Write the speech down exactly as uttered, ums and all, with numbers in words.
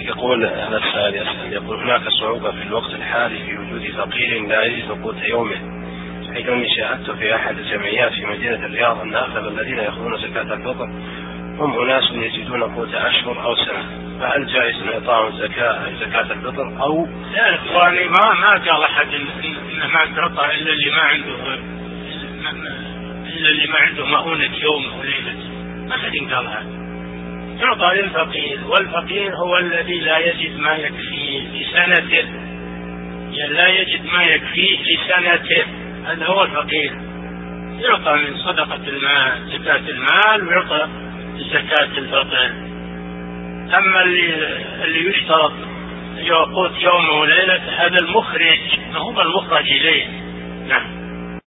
يقول هذا السائل يسأل يقول هناك صعوبة في الوقت الحالي في وجود فقير لا يجد قوت يومه، حيث اني شاهدت في احد الجمعيات في مدينة الرياض ان اغلب الذين ياخذون زكاة الفطر هم اناس يجدون قوت اشهر او سنة، فهل جائز ان اعطاهم زكاة زكاة الفطر او لا؟ اخواني ما ما قال احد انه ما تعطى الا اللي ما عنده الا اللي ما عنده مؤونة يوم وليلة، ما حد قال هذا. تعطى للفقير، والفقير هو الذي لا يجد ما يكفيه لسنته، يعني لا يجد ما يكفيه لسنته، هذا هو الفقير. يعطى من صدقة المال زكاة المال ويعطى زكاة الفطر. أما اللي اللي يشترط قوت يوم وليلة هذا المخرج، ما هو المخرج إليه. نعم.